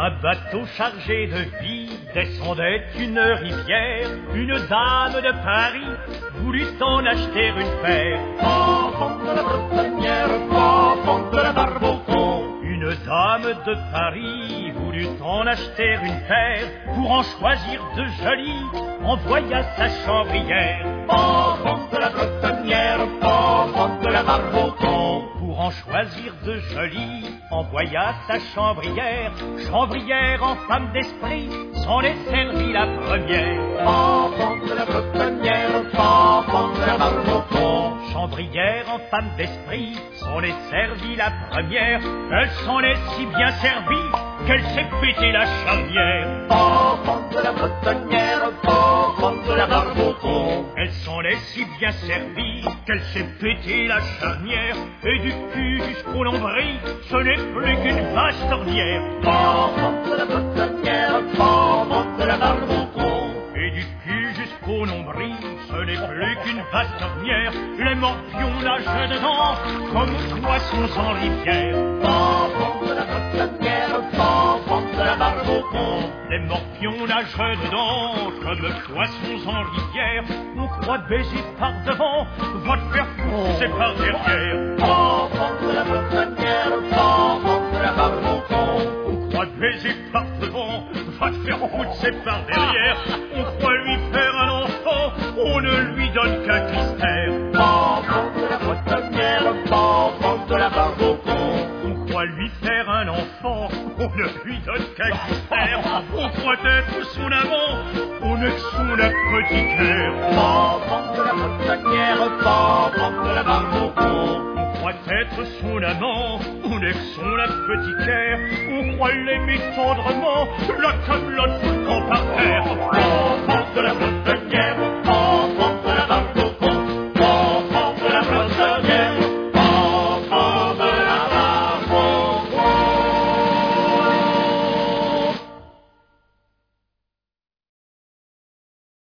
Un bateau chargé de vie descendait une rivière. Une dame de Paris voulut en acheter une paire. Enfant de la Bretonnière, enfant de la Barbe-au-Con. Une dame de Paris voulut en acheter une paire. Pour en choisir de jolies, envoya sa chambrière. Enfant de la Bretonnière, enfant de la Barbe-au-Con. Pour en choisir de jolies, envoya sa chambrière. Chambrière en femme d'esprit, s'en est servie la première. Enfant de la Bretonnière, enfant de la Barbe-au-Con. Chambrière en femme d'esprit, s'en est servie la première. Elle s'en est si bien servie qu'elle s'est pété la charnière. Enfant de la Bretonnière, enfant de la Barbe-au-Con. Elle s'en est si bien servie qu'elle s'est pété la charnière. Et du cul jusqu'au nombril, ce n'est plus qu'une vaste ornière. Enfant de la Bretonnière, enfant de la Barbe-au-Con. Et du cul jusqu'au nombril, ce n'est plus qu'une vaste ornière. Les morpions nagent dedans comme poissons en rivière. Enfant de la Bretonnière, enfant de la Barbe-au-Con. Les morpions nagent dedans comme poissons en rivière. On croit baiser par devant, va te faire foutre, c'est par derrière. Enfant de la Bretonnière, enfant de la Barbe-au-Con. On croit baiser par devant, va te faire foutre, c'est par derrière. On croit lui faire un enfant, on ne lui donne qu'un clistère. Enfant de la Bretonnière, enfant de la Barbe-au-Con. On croit lui faire un enfant, on ne lui donne qu'un clistère. On croit être son amant, on est son apothicaire. Enfant de la Bretonnière, enfant de la Barbe-au-Con. On croit être son amant, on est son apothicaire. On croit l'aimer tendrement, la camelote